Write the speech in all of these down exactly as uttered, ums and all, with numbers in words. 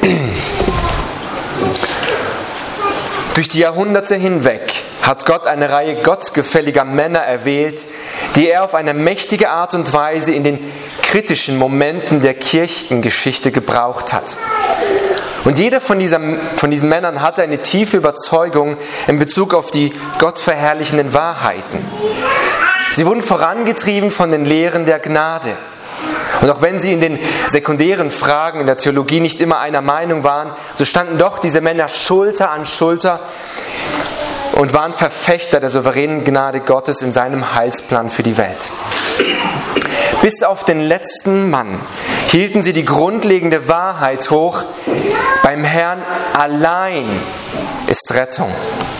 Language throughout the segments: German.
Durch die Jahrhunderte hinweg hat Gott eine Reihe gottgefälliger Männer erwählt, die er auf eine mächtige Art und Weise in den kritischen Momenten der Kirchengeschichte gebraucht hat. Und jeder von, dieser, von diesen Männern hatte eine tiefe Überzeugung in Bezug auf die gottverherrlichenden Wahrheiten. Sie wurden vorangetrieben von den Lehren der Gnade. Und auch wenn sie in den sekundären Fragen in der Theologie nicht immer einer Meinung waren, so standen doch diese Männer Schulter an Schulter und waren Verfechter der souveränen Gnade Gottes in seinem Heilsplan für die Welt. Bis auf den letzten Mann hielten sie die grundlegende Wahrheit hoch: Beim Herrn allein ist Rettung.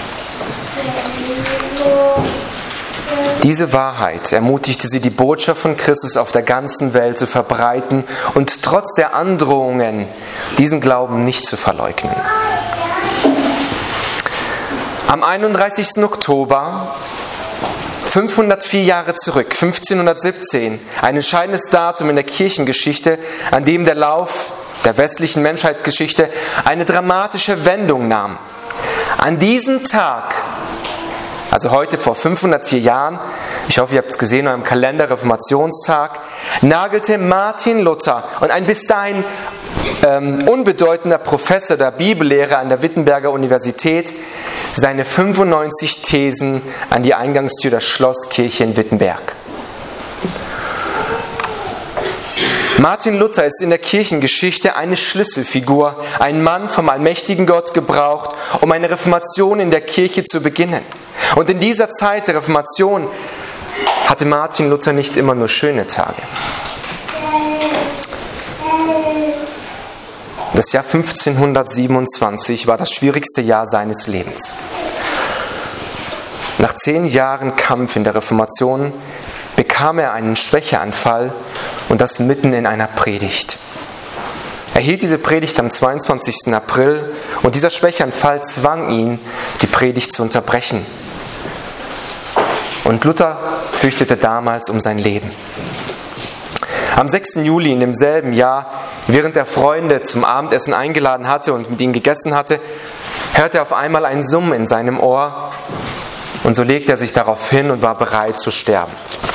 Diese Wahrheit ermutigte sie, die Botschaft von Christus auf der ganzen Welt zu verbreiten und trotz der Androhungen diesen Glauben nicht zu verleugnen. Am einunddreißigsten Oktober, fünfhundertvier Jahre zurück, fünfzehnhundertsiebzehn, ein entscheidendes Datum in der Kirchengeschichte, an dem der Lauf der westlichen Menschheitsgeschichte eine dramatische Wendung nahm. An diesem Tag, also heute vor fünfhundertvier Jahren, ich hoffe, ihr habt es gesehen in eurem Kalender, Reformationstag, nagelte Martin Luther und ein bis dahin ähm, unbedeutender Professor der Bibellehre an der Wittenberger Universität seine fünfundneunzig Thesen an die Eingangstür der Schlosskirche in Wittenberg. Martin Luther ist in der Kirchengeschichte eine Schlüsselfigur, ein Mann vom allmächtigen Gott gebraucht, um eine Reformation in der Kirche zu beginnen. Und in dieser Zeit der Reformation hatte Martin Luther nicht immer nur schöne Tage. Das Jahr fünfzehnhundertsiebenundzwanzig war das schwierigste Jahr seines Lebens. Nach zehn Jahren Kampf in der Reformation bekam er einen Schwächeanfall, und das mitten in einer Predigt. Er hielt diese Predigt am zweiundzwanzigsten April und dieser Schwächeanfall zwang ihn, die Predigt zu unterbrechen. Und Luther fürchtete damals um sein Leben. Am sechsten Juli in demselben Jahr, während er Freunde zum Abendessen eingeladen hatte und mit ihnen gegessen hatte, hörte er auf einmal ein Summen in seinem Ohr und so legte er sich darauf hin und war bereit zu sterben.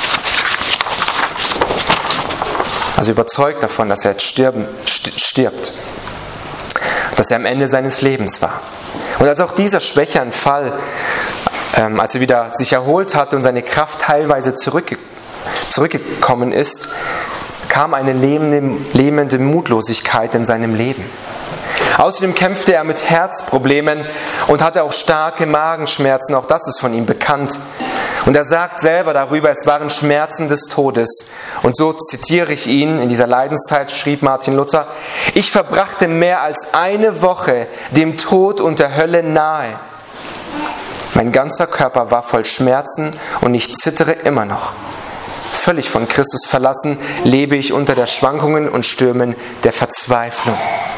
Also überzeugt davon, dass er jetzt stirben, stirbt, dass er am Ende seines Lebens war. Und als auch dieser Schwächeanfall, ähm, als er wieder sich erholt hatte und seine Kraft teilweise zurückge- zurückgekommen ist, kam eine lähmende, lähmende Mutlosigkeit in seinem Leben. Außerdem kämpfte er mit Herzproblemen und hatte auch starke Magenschmerzen, auch das ist von ihm bekannt. Und er sagt selber darüber, es waren Schmerzen des Todes. Und so zitiere ich ihn, in dieser Leidenszeit schrieb Martin Luther: Ich verbrachte mehr als eine Woche dem Tod und der Hölle nahe. Mein ganzer Körper war voll Schmerzen und ich zittere immer noch. Völlig von Christus verlassen, lebe ich unter der Schwankungen und Stürmen der Verzweiflung.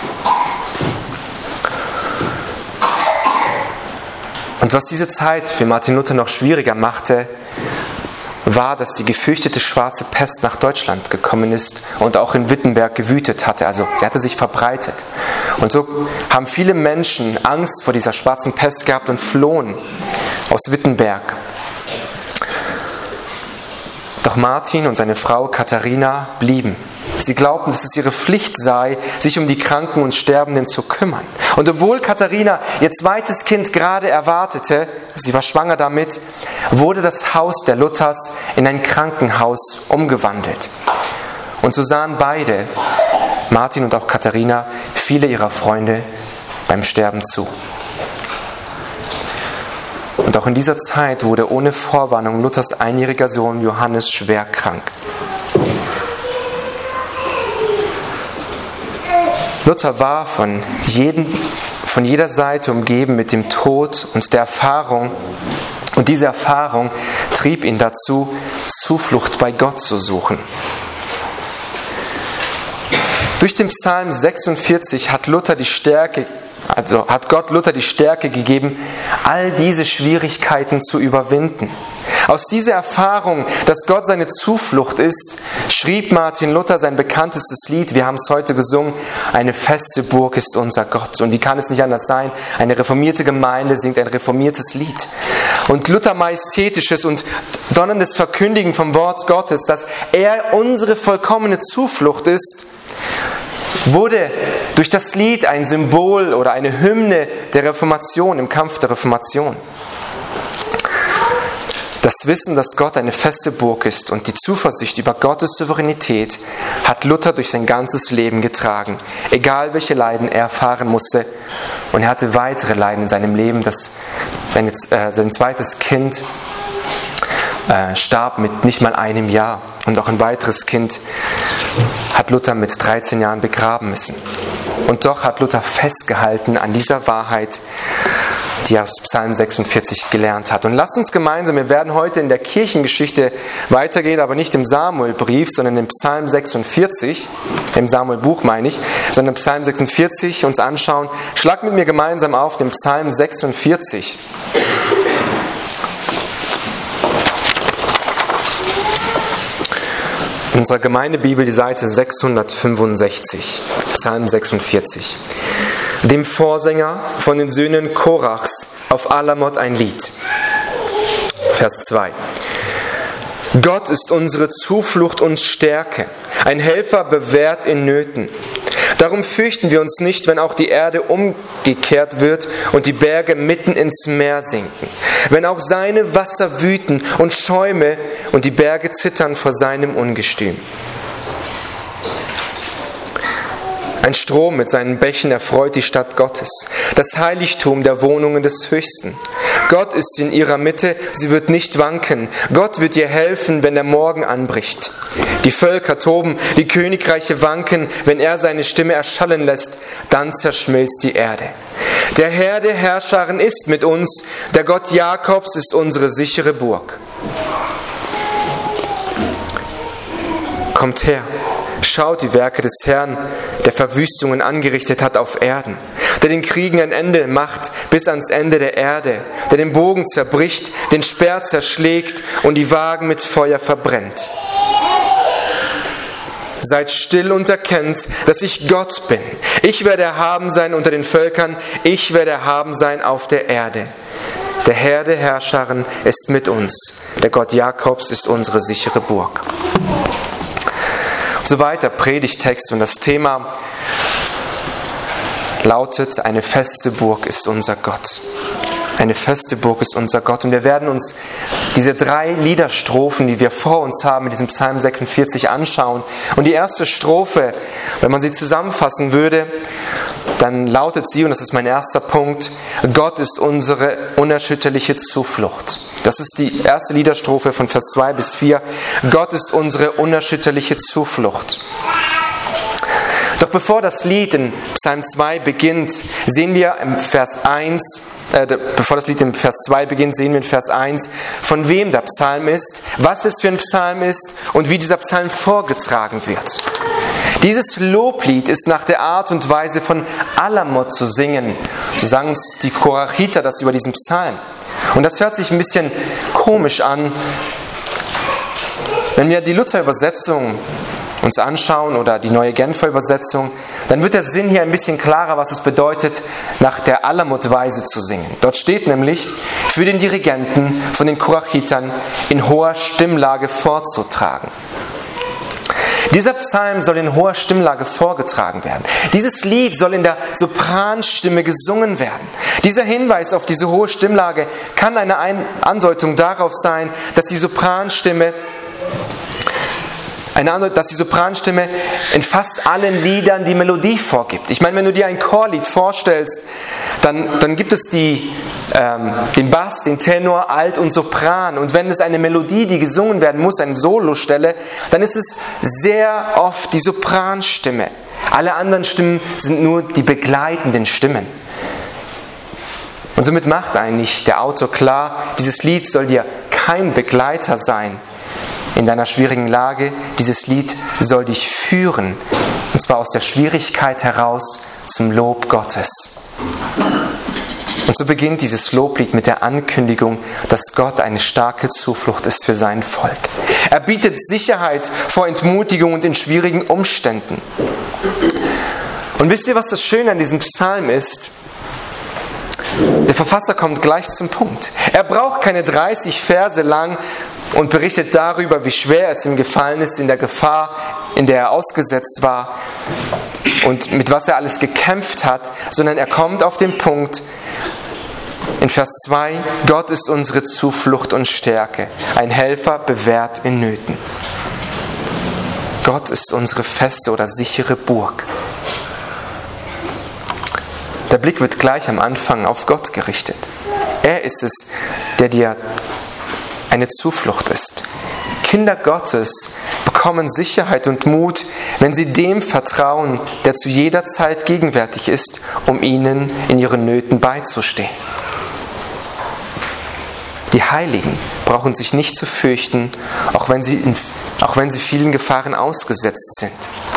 Und was diese Zeit für Martin Luther noch schwieriger machte, war, dass die gefürchtete schwarze Pest nach Deutschland gekommen ist und auch in Wittenberg gewütet hatte. Also sie hatte sich verbreitet. Und so haben viele Menschen Angst vor dieser schwarzen Pest gehabt und flohen aus Wittenberg. Doch Martin und seine Frau Katharina blieben. Sie glaubten, dass es ihre Pflicht sei, sich um die Kranken und Sterbenden zu kümmern. Und obwohl Katharina ihr zweites Kind gerade erwartete, sie war schwanger damit, wurde das Haus der Luthers in ein Krankenhaus umgewandelt. Und so sahen beide, Martin und auch Katharina, viele ihrer Freunde beim Sterben zu. Und auch in dieser Zeit wurde ohne Vorwarnung Luthers einjähriger Sohn Johannes schwer krank. Luther war von, jeden, von jeder Seite umgeben mit dem Tod und der Erfahrung. Und diese Erfahrung trieb ihn dazu, Zuflucht bei Gott zu suchen. Durch den Psalm sechsundvierzig hat Luther die Stärke, also hat Gott Luther die Stärke gegeben, all diese Schwierigkeiten zu überwinden. Aus dieser Erfahrung, dass Gott seine Zuflucht ist, schrieb Martin Luther sein bekanntestes Lied, wir haben es heute gesungen, eine feste Burg ist unser Gott. Und wie kann es nicht anders sein? Eine reformierte Gemeinde singt ein reformiertes Lied. Und Luther majestätisches und donnerndes Verkündigen vom Wort Gottes, dass er unsere vollkommene Zuflucht ist, wurde durch das Lied ein Symbol oder eine Hymne der Reformation, im Kampf der Reformation. Das Wissen, dass Gott eine feste Burg ist und die Zuversicht über Gottes Souveränität hat Luther durch sein ganzes Leben getragen, egal welche Leiden er erfahren musste. Und er hatte weitere Leiden in seinem Leben, dass sein, äh, sein zweites Kind äh, starb mit nicht mal einem Jahr. Und auch ein weiteres Kind hat Luther mit dreizehn Jahren begraben müssen. Und doch hat Luther festgehalten an dieser Wahrheit, die er aus Psalm sechsundvierzig gelernt hat. Und lasst uns gemeinsam, wir werden heute in der Kirchengeschichte weitergehen, aber nicht im Samuelbrief, sondern im Psalm sechsundvierzig, im Samuelbuch meine ich, sondern im Psalm sechsundvierzig uns anschauen. Schlag mit mir gemeinsam auf den Psalm sechsundvierzig. In unserer Gemeindebibel die Seite sechshundertfünfundsechzig, Psalm sechsundvierzig. Dem Vorsänger von den Söhnen Korachs auf Alamot ein Lied. Vers zwei. Gott ist unsere Zuflucht und Stärke, ein Helfer bewährt in Nöten. Darum fürchten wir uns nicht, wenn auch die Erde umgekehrt wird und die Berge mitten ins Meer sinken. Wenn auch seine Wasser wüten und Schäume und die Berge zittern vor seinem Ungestüm. Ein Strom mit seinen Bächen erfreut die Stadt Gottes, das Heiligtum der Wohnungen des Höchsten. Gott ist in ihrer Mitte, sie wird nicht wanken. Gott wird ihr helfen, wenn der Morgen anbricht. Die Völker toben, die Königreiche wanken, wenn er seine Stimme erschallen lässt, dann zerschmilzt die Erde. Der Herr der Herrscharen ist mit uns, der Gott Jakobs ist unsere sichere Burg. Kommt her. Schaut die Werke des Herrn, der Verwüstungen angerichtet hat auf Erden, der den Kriegen ein Ende macht bis ans Ende der Erde, der den Bogen zerbricht, den Speer zerschlägt und die Wagen mit Feuer verbrennt. Seid still und erkennt, dass ich Gott bin. Ich werde erhaben sein unter den Völkern, ich werde erhaben sein auf der Erde. Der Herr der Herrscharen ist mit uns, der Gott Jakobs ist unsere sichere Burg. So weiter, Predigtext, und das Thema lautet, eine feste Burg ist unser Gott. Eine feste Burg ist unser Gott. Und wir werden uns diese drei Liederstrophen, die wir vor uns haben, in diesem Psalm sechsundvierzig anschauen. Und die erste Strophe, wenn man sie zusammenfassen würde, dann lautet sie, und das ist mein erster Punkt, Gott ist unsere unerschütterliche Zuflucht. Das ist die erste Liederstrophe von Vers zwei bis vier. Gott ist unsere unerschütterliche Zuflucht. Doch bevor das Lied in Psalm zwei beginnt, sehen wir im Vers eins, äh, bevor das Lied in Vers zwei beginnt, sehen wir in Vers eins, von wem der Psalm ist, was es für ein Psalm ist und wie dieser Psalm vorgetragen wird. Dieses Loblied ist nach der Art und Weise von Alamot zu singen. So sagen es die Korachiter das über diesen Psalm. Und das hört sich ein bisschen komisch an. Wenn wir die Luther-Übersetzung uns anschauen oder die neue Genfer Übersetzung, dann wird der Sinn hier ein bisschen klarer, was es bedeutet, nach der Alamot-Weise zu singen. Dort steht nämlich, für den Dirigenten von den Korachitern in hoher Stimmlage vorzutragen. Dieser Psalm soll in hoher Stimmlage vorgetragen werden. Dieses Lied soll in der Sopranstimme gesungen werden. Dieser Hinweis auf diese hohe Stimmlage kann eine Andeutung darauf sein, dass die Sopranstimme Eine andere, dass die Sopranstimme in fast allen Liedern die Melodie vorgibt. Ich meine, wenn du dir ein Chorlied vorstellst, dann, dann gibt es die, ähm, den Bass, den Tenor, Alt und Sopran. Und wenn es eine Melodie, die gesungen werden muss, eine Solostelle, dann ist es sehr oft die Sopranstimme. Alle anderen Stimmen sind nur die begleitenden Stimmen. Und somit macht eigentlich der Autor klar, dieses Lied soll dir kein Begleiter sein in deiner schwierigen Lage. Dieses Lied soll dich führen, und zwar aus der Schwierigkeit heraus zum Lob Gottes. Und so beginnt dieses Loblied mit der Ankündigung, dass Gott eine starke Zuflucht ist für sein Volk. Er bietet Sicherheit vor Entmutigung und in schwierigen Umständen. Und wisst ihr, was das Schöne an diesem Psalm ist? Der Verfasser kommt gleich zum Punkt. Er braucht keine dreißig Verse lang und berichtet darüber, wie schwer es ihm gefallen ist in der Gefahr, in der er ausgesetzt war und mit was er alles gekämpft hat, sondern er kommt auf den Punkt in Vers zwei, Gott ist unsere Zuflucht und Stärke, ein Helfer bewährt in Nöten. Gott ist unsere feste oder sichere Burg. Der Blick wird gleich am Anfang auf Gott gerichtet. Er ist es, der dir eine Zuflucht ist. Kinder Gottes bekommen Sicherheit und Mut, wenn sie dem vertrauen, der zu jeder Zeit gegenwärtig ist, um ihnen in ihren Nöten beizustehen. Die Heiligen brauchen sich nicht zu fürchten, auch wenn sie, in, auch wenn sie vielen Gefahren ausgesetzt sind.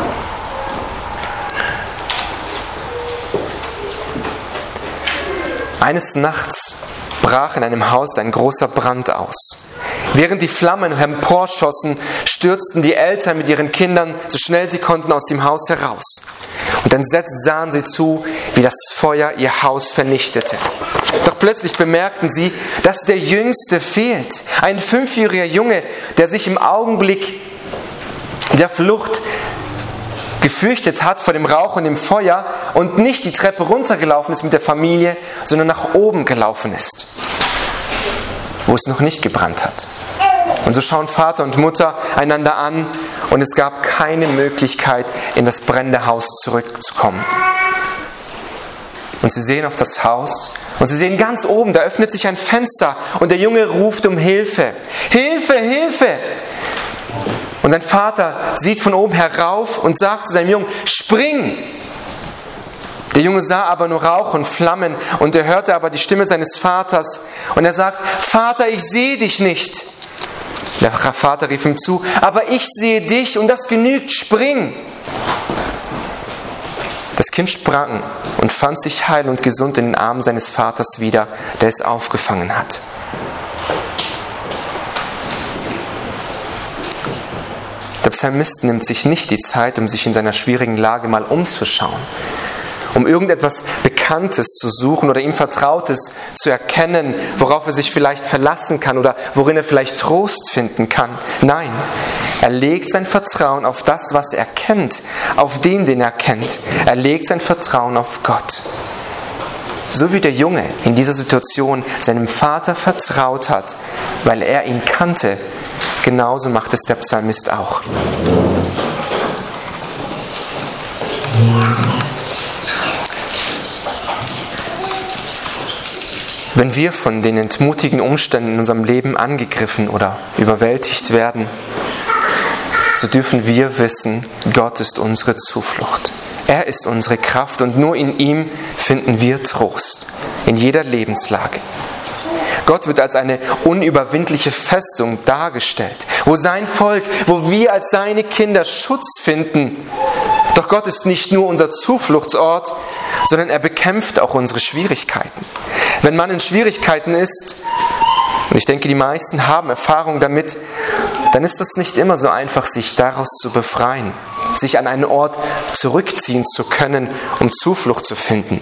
Eines Nachts brach in einem Haus ein großer Brand aus. Während die Flammen emporschossen, stürzten die Eltern mit ihren Kindern so schnell sie konnten aus dem Haus heraus. Und entsetzt sahen sie zu, wie das Feuer ihr Haus vernichtete. Doch plötzlich bemerkten sie, dass der Jüngste fehlt. Ein fünfjähriger Junge, der sich im Augenblick der Flucht gefürchtet hat vor dem Rauch und dem Feuer und nicht die Treppe runtergelaufen ist mit der Familie, sondern nach oben gelaufen ist, wo es noch nicht gebrannt hat. Und so schauen Vater und Mutter einander an und es gab keine Möglichkeit, in das brennende Haus zurückzukommen. Und sie sehen auf das Haus und sie sehen ganz oben, da öffnet sich ein Fenster und der Junge ruft um Hilfe. Hilfe, Hilfe! Und sein Vater sieht von oben herauf und sagt zu seinem Jungen, spring! Der Junge sah aber nur Rauch und Flammen und er hörte aber die Stimme seines Vaters und er sagt, Vater, ich sehe dich nicht. Der Vater rief ihm zu, aber ich sehe dich und das genügt, spring! Das Kind sprang und fand sich heil und gesund in den Armen seines Vaters wieder, der es aufgefangen hat. Der Psalmist nimmt sich nicht die Zeit, um sich in seiner schwierigen Lage mal umzuschauen, um irgendetwas Bekanntes zu suchen oder ihm Vertrautes zu erkennen, worauf er sich vielleicht verlassen kann oder worin er vielleicht Trost finden kann. Nein, er legt sein Vertrauen auf das, was er kennt, auf den, den er kennt. Er legt sein Vertrauen auf Gott. So wie der Junge in dieser Situation seinem Vater vertraut hat, weil er ihn kannte, genauso macht es der Psalmist auch. Wenn wir von den entmutigen Umständen in unserem Leben angegriffen oder überwältigt werden, so dürfen wir wissen, Gott ist unsere Zuflucht. Er ist unsere Kraft und nur in ihm finden wir Trost, in jeder Lebenslage. Gott wird als eine unüberwindliche Festung dargestellt, wo sein Volk, wo wir als seine Kinder Schutz finden. Doch Gott ist nicht nur unser Zufluchtsort, sondern er bekämpft auch unsere Schwierigkeiten. Wenn man in Schwierigkeiten ist, und ich denke, die meisten haben Erfahrung damit, dann ist es nicht immer so einfach, sich daraus zu befreien, sich an einen Ort zurückziehen zu können, um Zuflucht zu finden.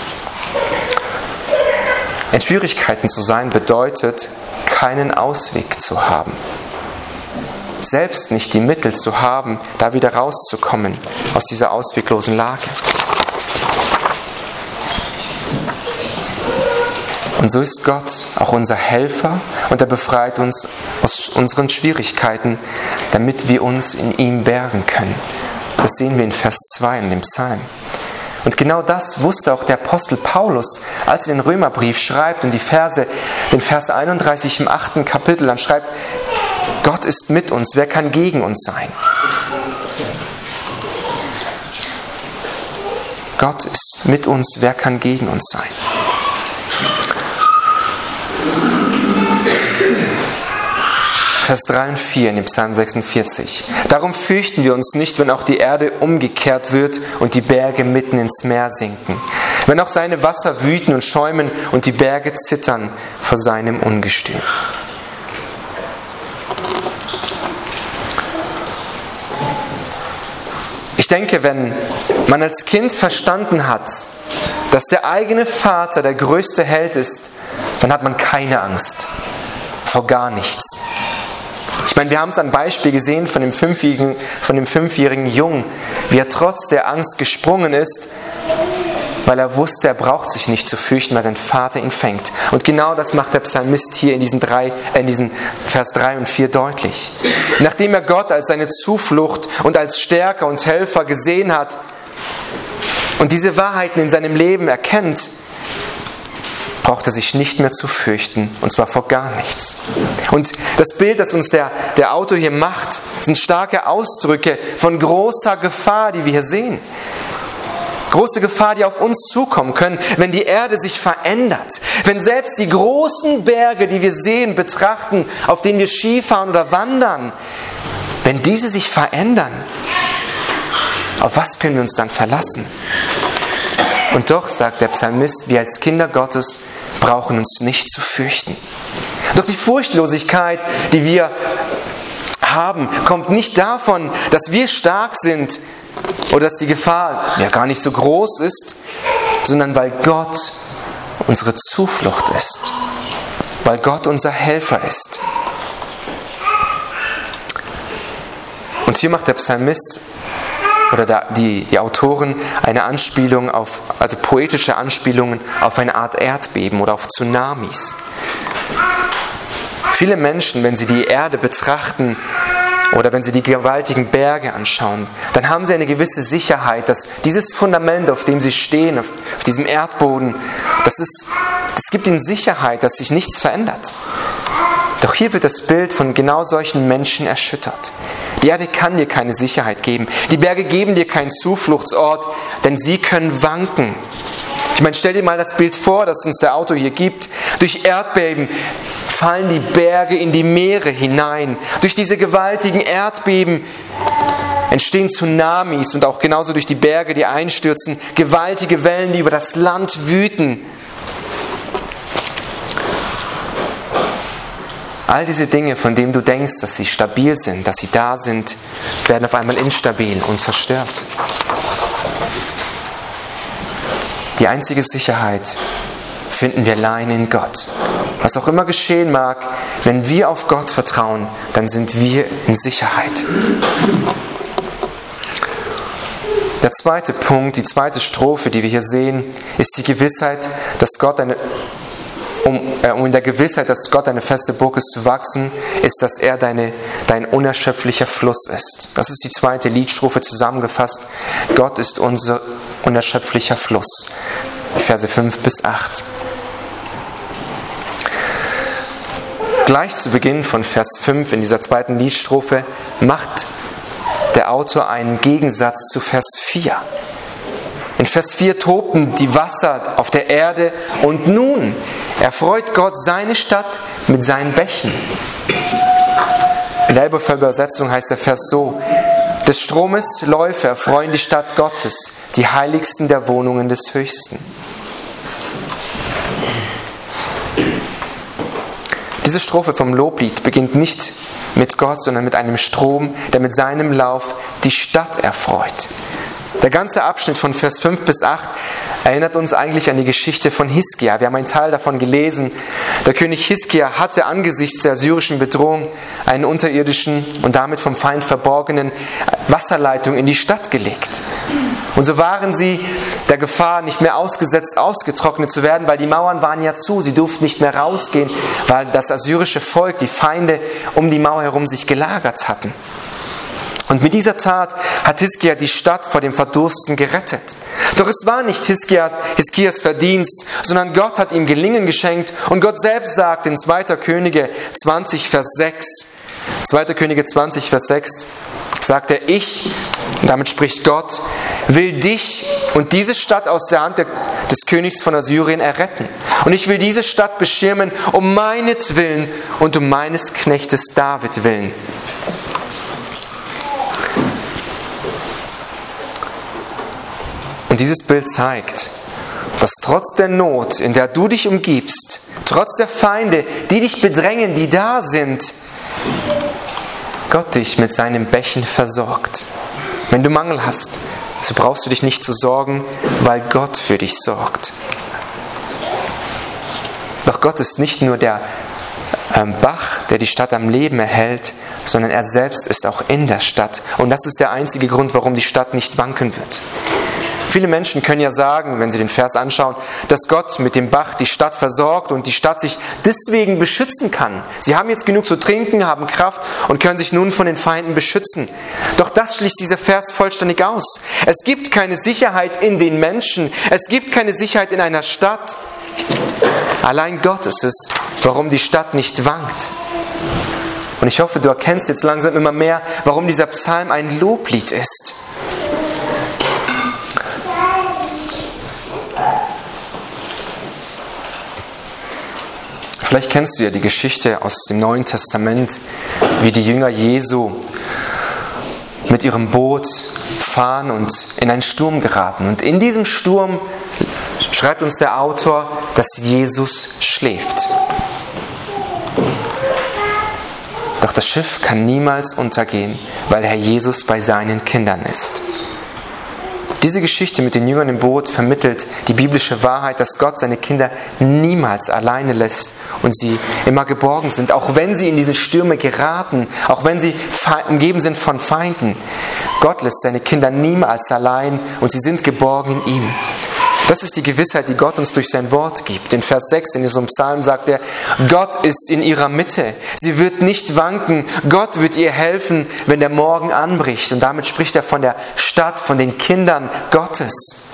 In Schwierigkeiten zu sein bedeutet, keinen Ausweg zu haben. Selbst nicht die Mittel zu haben, da wieder rauszukommen aus dieser ausweglosen Lage. Und so ist Gott auch unser Helfer und er befreit uns aus unseren Schwierigkeiten, damit wir uns in ihm bergen können. Das sehen wir in Vers zwei in dem Psalm. Und genau das wusste auch der Apostel Paulus, als er den Römerbrief schreibt und die Verse, den Vers einunddreißig im achten Kapitel, dann schreibt, Gott ist mit uns, wer kann gegen uns sein? Gott ist mit uns, wer kann gegen uns sein? Vers drei und vier in dem Psalm sechsundvierzig. Darum fürchten wir uns nicht, wenn auch die Erde umgekehrt wird und die Berge mitten ins Meer sinken. Wenn auch seine Wasser wüten und schäumen und die Berge zittern vor seinem Ungestüm. Ich denke, wenn man als Kind verstanden hat, dass der eigene Vater der größte Held ist, dann hat man keine Angst vor gar nichts. Ich meine, wir haben es am Beispiel gesehen von dem fünfjährigen, von dem fünfjährigen Jungen, wie er trotz der Angst gesprungen ist, weil er wusste, er braucht sich nicht zu fürchten, weil sein Vater ihn fängt. Und genau das macht der Psalmist hier in diesen, drei, in diesen Vers drei und vier deutlich. Nachdem er Gott als seine Zuflucht und als Stärker und Helfer gesehen hat und diese Wahrheiten in seinem Leben erkennt, braucht er sich nicht mehr zu fürchten, und zwar vor gar nichts. Und das Bild, das uns der, der Autor hier macht, sind starke Ausdrücke von großer Gefahr, die wir hier sehen. Große Gefahr, die auf uns zukommen können, wenn die Erde sich verändert. Wenn selbst die großen Berge, die wir sehen, betrachten, auf denen wir Skifahren oder wandern, wenn diese sich verändern, auf was können wir uns dann verlassen? Und doch, sagt der Psalmist, wir als Kinder Gottes brauchen uns nicht zu fürchten. Doch die Furchtlosigkeit, die wir haben, kommt nicht davon, dass wir stark sind oder dass die Gefahr ja gar nicht so groß ist, sondern weil Gott unsere Zuflucht ist, weil Gott unser Helfer ist. Und hier macht der Psalmist oder da die, die Autoren eine Anspielung auf, also poetische Anspielungen auf eine Art Erdbeben oder auf Tsunamis. Viele Menschen, wenn sie die Erde betrachten oder wenn sie die gewaltigen Berge anschauen, dann haben sie eine gewisse Sicherheit, dass dieses Fundament, auf dem sie stehen, auf, auf diesem Erdboden, das, ist, das gibt ihnen Sicherheit, dass sich nichts verändert. Doch hier wird das Bild von genau solchen Menschen erschüttert. Die Erde kann dir keine Sicherheit geben. Die Berge geben dir keinen Zufluchtsort, denn sie können wanken. Ich meine, stell dir mal das Bild vor, das uns der Autor hier gibt. Durch Erdbeben fallen die Berge in die Meere hinein. Durch diese gewaltigen Erdbeben entstehen Tsunamis und auch genauso durch die Berge, die einstürzen, gewaltige Wellen, die über das Land wüten. All diese Dinge, von denen du denkst, dass sie stabil sind, dass sie da sind, werden auf einmal instabil und zerstört. Die einzige Sicherheit finden wir allein in Gott. Was auch immer geschehen mag, wenn wir auf Gott vertrauen, dann sind wir in Sicherheit. Der zweite Punkt, die zweite Strophe, die wir hier sehen, ist die Gewissheit, dass Gott eine Um, äh, um in der Gewissheit, dass Gott eine feste Burg ist, zu wachsen, ist, dass er deine, dein unerschöpflicher Fluss ist. Das ist die zweite Liedstrophe zusammengefasst. Gott ist unser unerschöpflicher Fluss. Verse fünf bis acht. Gleich zu Beginn von Vers fünf in dieser zweiten Liedstrophe macht der Autor einen Gegensatz zu Vers vier. In Vers vier tobten die Wasser auf der Erde und nun erfreut Gott seine Stadt mit seinen Bächen. In der Elberfelder Übersetzung heißt der Vers so: Des Stromes Läufe erfreuen die Stadt Gottes, die heiligsten der Wohnungen des Höchsten. Diese Strophe vom Loblied beginnt nicht mit Gott, sondern mit einem Strom, der mit seinem Lauf die Stadt erfreut. Der ganze Abschnitt von Vers fünf bis acht erinnert uns eigentlich an die Geschichte von Hiskia. Wir haben einen Teil davon gelesen. Der König Hiskia hatte angesichts der assyrischen Bedrohung einen unterirdischen und damit vom Feind verborgenen Wasserleitung in die Stadt gelegt. Und so waren sie der Gefahr nicht mehr ausgesetzt, ausgetrocknet zu werden, weil die Mauern waren ja zu. Sie durften nicht mehr rausgehen, weil das assyrische Volk, die Feinde um die Mauer herum sich gelagert hatten. Und mit dieser Tat hat Hiskia die Stadt vor dem Verdursten gerettet. Doch es war nicht Hiskia, Hiskias Verdienst, sondern Gott hat ihm Gelingen geschenkt. Und Gott selbst sagt in zweiter Könige zwanzig, Vers sechs, zweiter Könige zwanzig, Vers sechs, sagt er, ich Und damit spricht Gott, will dich und diese Stadt aus der Hand des Königs von Assyrien erretten. Und ich will diese Stadt beschirmen um meinetwillen und um meines Knechtes David willen. Und dieses Bild zeigt, dass trotz der Not, in der du dich umgibst, trotz der Feinde, die dich bedrängen, die da sind, Gott dich mit seinem Bächen versorgt. Wenn du Mangel hast, so brauchst du dich nicht zu sorgen, weil Gott für dich sorgt. Doch Gott ist nicht nur der ähm, Bach, der die Stadt am Leben erhält, sondern er selbst ist auch in der Stadt. Und das ist der einzige Grund, warum die Stadt nicht wanken wird. Viele Menschen können ja sagen, wenn sie den Vers anschauen, dass Gott mit dem Bach die Stadt versorgt und die Stadt sich deswegen beschützen kann. Sie haben jetzt genug zu trinken, haben Kraft und können sich nun von den Feinden beschützen. Doch das schließt dieser Vers vollständig aus. Es gibt keine Sicherheit in den Menschen. Es gibt keine Sicherheit in einer Stadt. Allein Gott ist es, warum die Stadt nicht wankt. Und ich hoffe, du erkennst jetzt langsam immer mehr, warum dieser Psalm ein Loblied ist. Vielleicht kennst du ja die Geschichte aus dem Neuen Testament, wie die Jünger Jesu mit ihrem Boot fahren und in einen Sturm geraten. Und in diesem Sturm schreibt uns der Autor, dass Jesus schläft. Doch das Schiff kann niemals untergehen, weil Herr Jesus bei seinen Kindern ist. Diese Geschichte mit den Jüngern im Boot vermittelt die biblische Wahrheit, dass Gott seine Kinder niemals alleine lässt und sie immer geborgen sind, auch wenn sie in diese Stürme geraten, auch wenn sie umgeben sind von Feinden. Gott lässt seine Kinder niemals allein und sie sind geborgen in ihm. Das ist die Gewissheit, die Gott uns durch sein Wort gibt. In Vers sechs in diesem Psalm sagt er, Gott ist in ihrer Mitte. Sie wird nicht wanken. Gott wird ihr helfen, wenn der Morgen anbricht. Und damit spricht er von der Stadt, von den Kindern Gottes.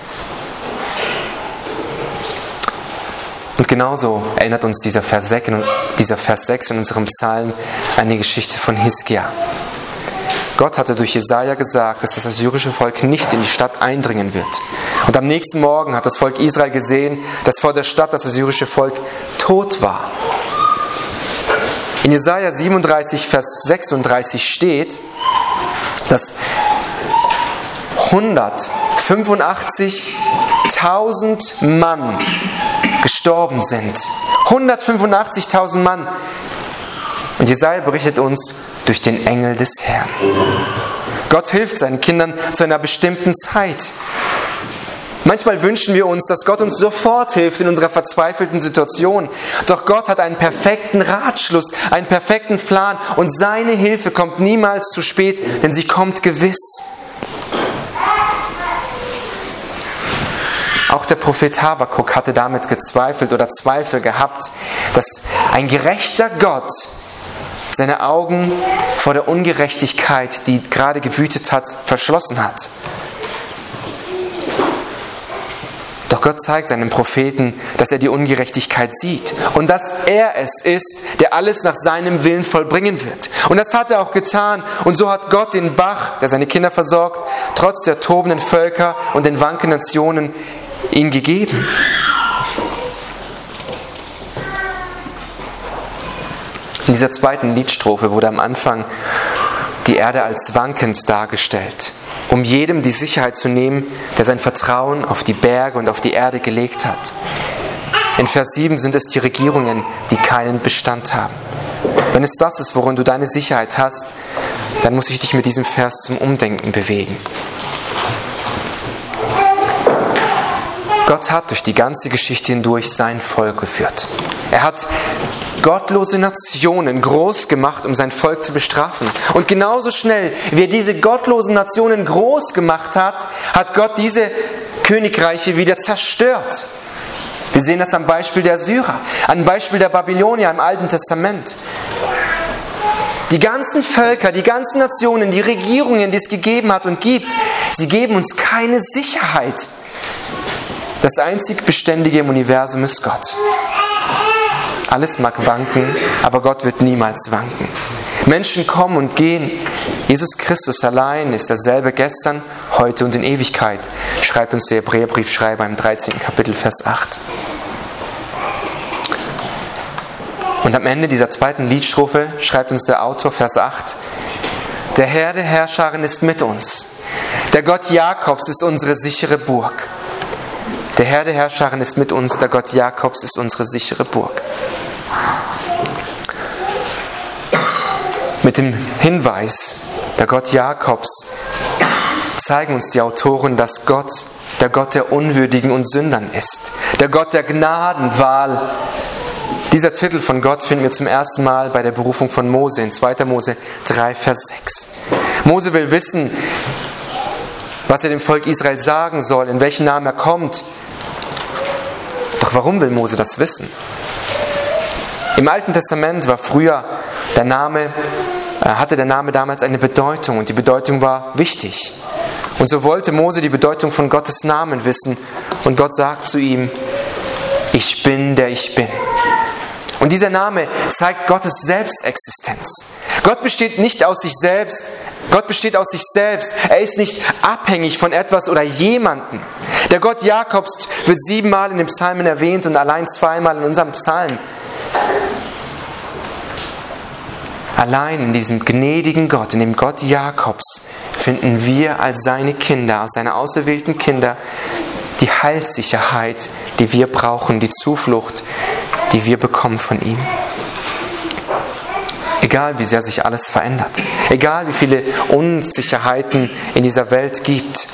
Und genauso erinnert uns dieser Vers sechs, dieser Vers sechs in unserem Psalm an die Geschichte von Hiskia. Gott hatte durch Jesaja gesagt, dass das assyrische Volk nicht in die Stadt eindringen wird. Und am nächsten Morgen hat das Volk Israel gesehen, dass vor der Stadt das assyrische Volk tot war. In Jesaja siebenunddreißig, Vers sechsunddreißig steht, dass hundertfünfundachtzigtausend Mann gestorben sind. hundertfünfundachtzigtausend Mann. Und Jesaja berichtet uns durch den Engel des Herrn. Gott hilft seinen Kindern zu einer bestimmten Zeit. Manchmal wünschen wir uns, dass Gott uns sofort hilft in unserer verzweifelten Situation. Doch Gott hat einen perfekten Ratschluss, einen perfekten Plan und seine Hilfe kommt niemals zu spät, denn sie kommt gewiss. Auch der Prophet Habakuk hatte damit gezweifelt oder Zweifel gehabt, dass ein gerechter Gott seine Augen vor der Ungerechtigkeit, die gerade gewütet hat, verschlossen hat. Doch Gott zeigt seinem Propheten, dass er die Ungerechtigkeit sieht und dass er es ist, der alles nach seinem Willen vollbringen wird. Und das hat er auch getan. Und so hat Gott den Bach, der seine Kinder versorgt, trotz der tobenden Völker und den wankenden Nationen ihm gegeben. In dieser zweiten Liedstrophe wurde am Anfang die Erde als wankend dargestellt, um jedem die Sicherheit zu nehmen, der sein Vertrauen auf die Berge und auf die Erde gelegt hat. In Vers sieben sind es die Regierungen, die keinen Bestand haben. Wenn es das ist, worin du deine Sicherheit hast, dann muss ich dich mit diesem Vers zum Umdenken bewegen. Gott hat durch die ganze Geschichte hindurch sein Volk geführt. Er hat gottlose Nationen groß gemacht, um sein Volk zu bestrafen. Und genauso schnell, wie er diese gottlosen Nationen groß gemacht hat, hat Gott diese Königreiche wieder zerstört. Wir sehen das am Beispiel der Syrer, am Beispiel der Babylonier im Alten Testament. Die ganzen Völker, die ganzen Nationen, die Regierungen, die es gegeben hat und gibt, sie geben uns keine Sicherheit. Das einzig Beständige im Universum ist Gott. Alles mag wanken, aber Gott wird niemals wanken. Menschen kommen und gehen. Jesus Christus allein ist derselbe gestern, heute und in Ewigkeit, schreibt uns der Hebräerbriefschreiber im dreizehnten Kapitel, Vers acht. Und am Ende dieser zweiten Liedstrophe schreibt uns der Autor, Vers acht, der Herr der Herrscharen ist mit uns. Der Gott Jakobs ist unsere sichere Burg. Der Herr der Herrscharen ist mit uns. Der Gott Jakobs ist unsere sichere Burg. Mit dem Hinweis, der Gott Jakobs, zeigen uns die Autoren, dass Gott der Gott der Unwürdigen und Sündern ist. Der Gott der Gnadenwahl. Dieser Titel von Gott finden wir zum ersten Mal bei der Berufung von Mose in zweiter Mose drei, Vers sechs. Mose will wissen, was er dem Volk Israel sagen soll, in welchen Namen er kommt. Doch warum will Mose das wissen? Im Alten Testament war früher der Name, hatte der Name damals eine Bedeutung und die Bedeutung war wichtig. Und so wollte Mose die Bedeutung von Gottes Namen wissen und Gott sagt zu ihm, ich bin, der ich bin. Und dieser Name zeigt Gottes Selbstexistenz. Gott besteht nicht aus sich selbst, Gott besteht aus sich selbst. Er ist nicht abhängig von etwas oder jemanden. Der Gott Jakobs wird siebenmal in den Psalmen erwähnt und allein zweimal in unserem Psalm. Allein in diesem gnädigen Gott, in dem Gott Jakobs, finden wir als seine Kinder, als seine auserwählten Kinder, die Heilssicherheit, die wir brauchen, die Zuflucht, die wir bekommen von ihm. Egal wie sehr sich alles verändert, egal wie viele Unsicherheiten in dieser Welt gibt,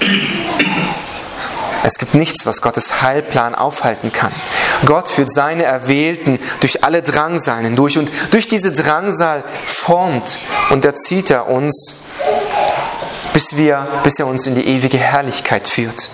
es gibt nichts, was Gottes Heilplan aufhalten kann. Gott führt seine Erwählten durch alle Drangsalen hindurch und durch diese Drangsal formt und erzieht er uns, bis, wir, bis er uns in die ewige Herrlichkeit führt.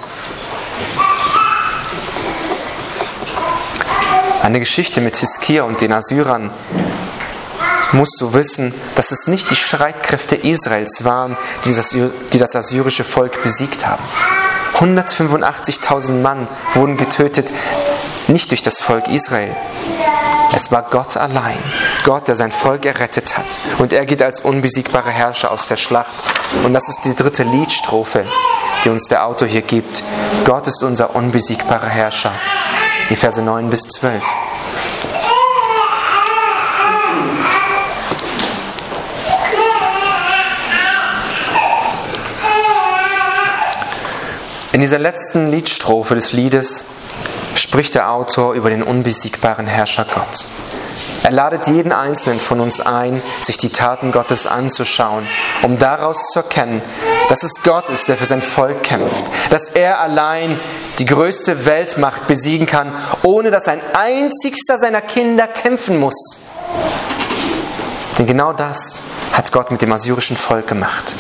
Eine Geschichte mit Hiskia und den Assyrern. Musst du wissen, dass es nicht die Streitkräfte Israels waren, die das, die das assyrische Volk besiegt haben. hundertfünfundachtzigtausend Mann wurden getötet, nicht durch das Volk Israel. Es war Gott allein, Gott, der sein Volk errettet hat. Und er geht als unbesiegbarer Herrscher aus der Schlacht. Und das ist die dritte Liedstrophe, die uns der Autor hier gibt. Gott ist unser unbesiegbarer Herrscher. Die Verse neun bis zwölf. In dieser letzten Liedstrophe des Liedes spricht der Autor über den unbesiegbaren Herrscher Gott. Er ladet jeden Einzelnen von uns ein, sich die Taten Gottes anzuschauen, um daraus zu erkennen, dass es Gott ist, der für sein Volk kämpft, dass er allein die größte Weltmacht besiegen kann, ohne dass ein einzigster seiner Kinder kämpfen muss. Denn genau das hat Gott mit dem assyrischen Volk gemacht.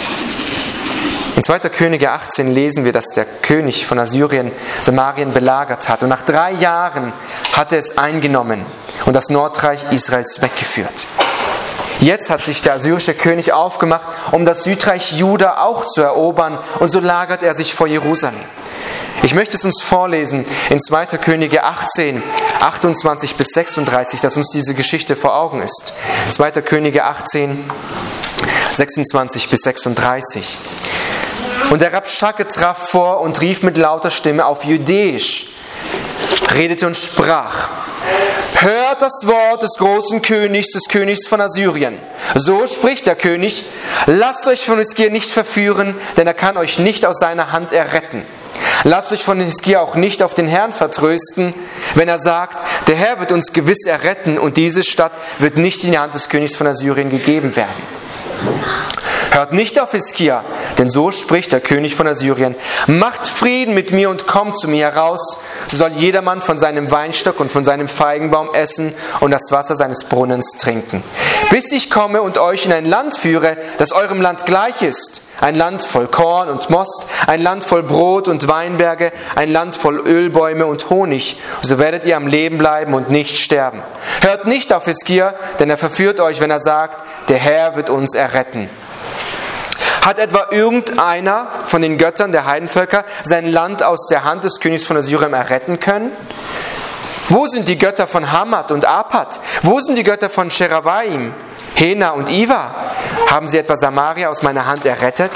In zweiter Könige achtzehn lesen wir, dass der König von Assyrien Samarien belagert hat und nach drei Jahren hat er es eingenommen und das Nordreich Israels weggeführt. Jetzt hat sich der assyrische König aufgemacht, um das Südreich Juda auch zu erobern und so lagert er sich vor Jerusalem. Ich möchte es uns vorlesen in zweiter Könige achtzehn, achtundzwanzig bis sechsunddreißig, dass uns diese Geschichte vor Augen ist. zweiter Könige achtzehn, sechsundzwanzig bis sechsunddreißig. Und der Rabschake traf vor und rief mit lauter Stimme auf Judäisch, redete und sprach: Hört das Wort des großen Königs, des Königs von Assyrien. So spricht der König: Lasst euch von Hiskia nicht verführen, denn er kann euch nicht aus seiner Hand erretten. Lasst euch von Hiskia auch nicht auf den Herrn vertrösten, wenn er sagt, der Herr wird uns gewiss erretten und diese Stadt wird nicht in die Hand des Königs von Assyrien gegeben werden. Hört nicht auf Hiskia, denn so spricht der König von Assyrien: Macht Frieden mit mir und kommt zu mir heraus, so soll jedermann von seinem Weinstock und von seinem Feigenbaum essen und das Wasser seines Brunnens trinken, bis ich komme und euch in ein Land führe, das eurem Land gleich ist. Ein Land voll Korn und Most, ein Land voll Brot und Weinberge, ein Land voll Ölbäume und Honig. So werdet ihr am Leben bleiben und nicht sterben. Hört nicht auf Hiskia, denn er verführt euch, wenn er sagt, der Herr wird uns erretten. Hat etwa irgendeiner von den Göttern der Heidenvölker sein Land aus der Hand des Königs von Assyrien erretten können? Wo sind die Götter von Hamad und Apad? Wo sind die Götter von Scheravaim? Hena und Iva? Haben sie etwa Samaria aus meiner Hand errettet?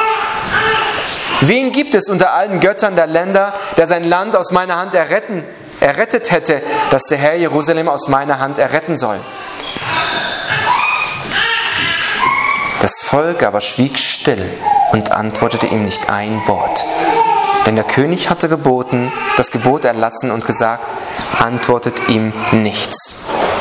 Wen gibt es unter allen Göttern der Länder, der sein Land aus meiner Hand erretten, errettet hätte, dass der Herr Jerusalem aus meiner Hand erretten soll? Das Volk aber schwieg still und antwortete ihm nicht ein Wort. Denn der König hatte geboten, das Gebot erlassen und gesagt, antwortet ihm nichts.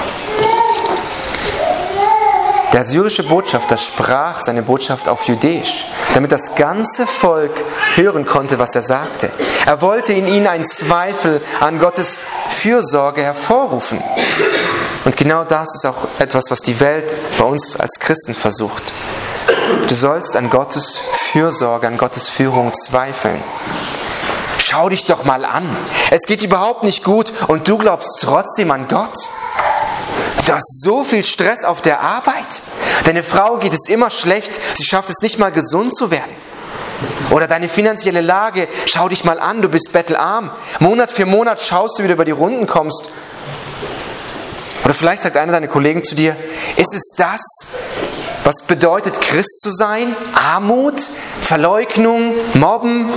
Der assyrische Botschafter sprach seine Botschaft auf Judäisch, damit das ganze Volk hören konnte, was er sagte. Er wollte in ihnen einen Zweifel an Gottes Fürsorge hervorrufen. Und genau das ist auch etwas, was die Welt bei uns als Christen versucht. Du sollst an Gottes Fürsorge, an Gottes Führung zweifeln. Schau dich doch mal an. Es geht überhaupt nicht gut und du glaubst trotzdem an Gott. Du hast so viel Stress auf der Arbeit. Deine Frau geht es immer schlecht. Sie schafft es nicht mal gesund zu werden. Oder deine finanzielle Lage. Schau dich mal an, du bist bettelarm. Monat für Monat schaust du, wie du über die Runden kommst. Oder vielleicht sagt einer deiner Kollegen zu dir, ist es das, was bedeutet Christ zu sein? Armut, Verleugnung, Mobben?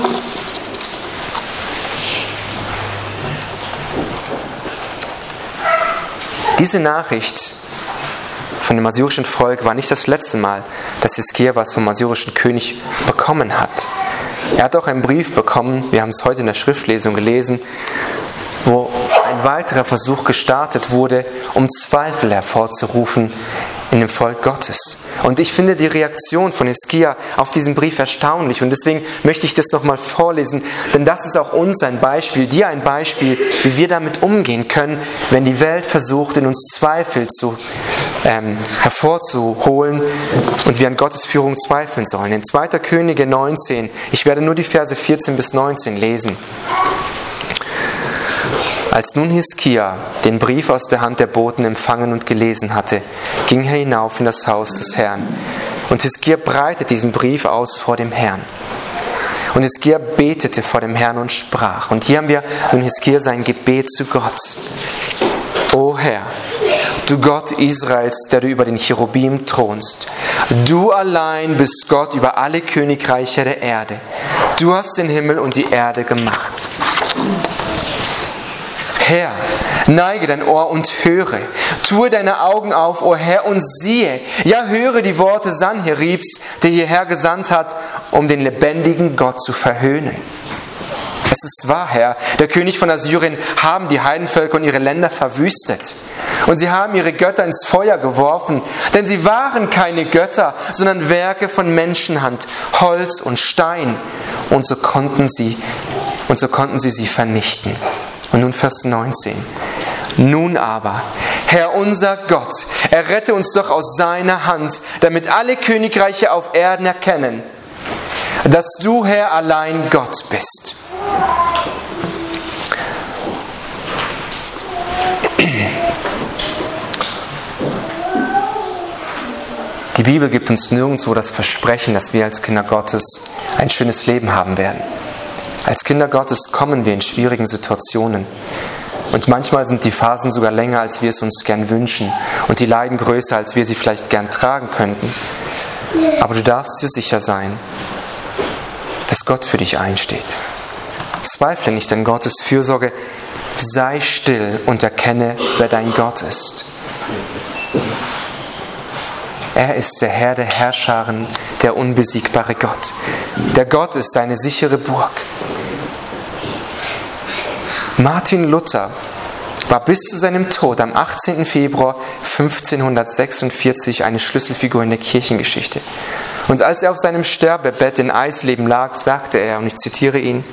Diese Nachricht von dem assyrischen Volk war nicht das letzte Mal, dass Hiskia was vom assyrischen König bekommen hat. Er hat auch einen Brief bekommen, wir haben es heute in der Schriftlesung gelesen, wo ein weiterer Versuch gestartet wurde, um Zweifel hervorzurufen in dem Volk Gottes. Und ich finde die Reaktion von Hiskia auf diesen Brief erstaunlich und deswegen möchte ich das nochmal vorlesen, denn das ist auch uns ein Beispiel, dir ein Beispiel, wie wir damit umgehen können, wenn die Welt versucht, in uns Zweifel zu, ähm, hervorzuholen und wir an Gottes Führung zweifeln sollen. In zweiter Könige neunzehn, ich werde nur die Verse vierzehn bis neunzehn lesen. Als nun Hiskia den Brief aus der Hand der Boten empfangen und gelesen hatte, ging er hinauf in das Haus des Herrn. Und Hiskia breitete diesen Brief aus vor dem Herrn. Und Hiskia betete vor dem Herrn und sprach. Und hier haben wir nun Hiskia sein Gebet zu Gott. O Herr, du Gott Israels, der du über den Cherubim thronst, du allein bist Gott über alle Königreiche der Erde. Du hast den Himmel und die Erde gemacht. Herr, neige dein Ohr und höre. Tue deine Augen auf, o Herr, und siehe. Ja, höre die Worte Sanheribs, der hierher gesandt hat, um den lebendigen Gott zu verhöhnen. Es ist wahr, Herr, der König von Assyrien haben die Heidenvölker und ihre Länder verwüstet. Und sie haben ihre Götter ins Feuer geworfen, denn sie waren keine Götter, sondern Werke von Menschenhand, Holz und Stein. Und so konnten sie, und so konnten sie sie vernichten. Und nun Vers neunzehn. Nun aber, Herr unser Gott, errette uns doch aus seiner Hand, damit alle Königreiche auf Erden erkennen, dass du, Herr, allein Gott bist. Die Bibel gibt uns nirgendwo das Versprechen, dass wir als Kinder Gottes ein schönes Leben haben werden. Als Kinder Gottes kommen wir in schwierigen Situationen. Und manchmal sind die Phasen sogar länger, als wir es uns gern wünschen. Und die Leiden größer, als wir sie vielleicht gern tragen könnten. Aber du darfst dir sicher sein, dass Gott für dich einsteht. Zweifle nicht an Gottes Fürsorge. Sei still und erkenne, wer dein Gott ist. Er ist der Herr der Herrscharen, der unbesiegbare Gott. Der Gott ist deine sichere Burg. Martin Luther war bis zu seinem Tod am achtzehnten Februar fünfzehnhundertsechsundvierzig eine Schlüsselfigur in der Kirchengeschichte. Und als er auf seinem Sterbebett in Eisleben lag, sagte er, und ich zitiere ihn,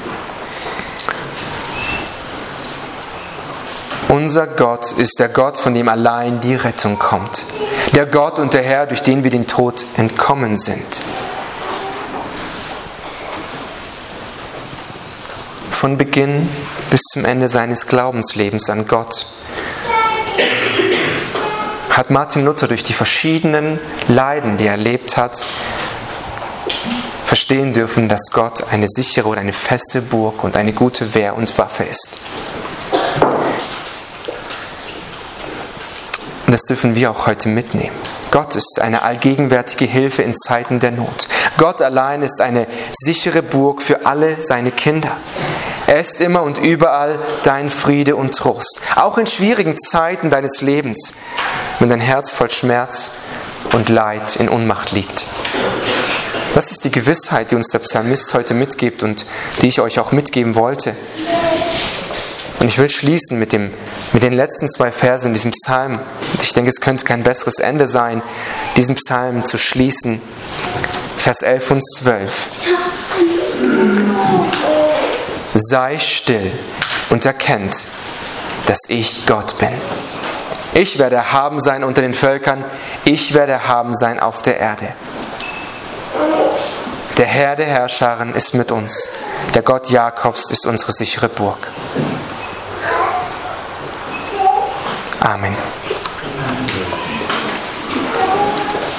unser Gott ist der Gott, von dem allein die Rettung kommt. Der Gott und der Herr, durch den wir den Tod entkommen sind. Von Beginn bis zum Ende seines Glaubenslebens an Gott hat Martin Luther durch die verschiedenen Leiden, die er erlebt hat, verstehen dürfen, dass Gott eine sichere oder eine feste Burg und eine gute Wehr und Waffe ist. Und das dürfen wir auch heute mitnehmen. Gott ist eine allgegenwärtige Hilfe in Zeiten der Not. Gott allein ist eine sichere Burg für alle seine Kinder. Er ist immer und überall dein Friede und Trost. Auch in schwierigen Zeiten deines Lebens, wenn dein Herz voll Schmerz und Leid in Ohnmacht liegt. Das ist die Gewissheit, die uns der Psalmist heute mitgibt und die ich euch auch mitgeben wollte. Und ich will schließen mit, dem, mit den letzten zwei Versen in diesem Psalm. Und ich denke, es könnte kein besseres Ende sein, diesen Psalm zu schließen. Vers elf und zwölf. Sei still und erkennt, dass ich Gott bin. Ich werde erhaben sein unter den Völkern, ich werde erhaben sein auf der Erde. Der Herr der Herrscharen ist mit uns, der Gott Jakobs ist unsere sichere Burg. Amen.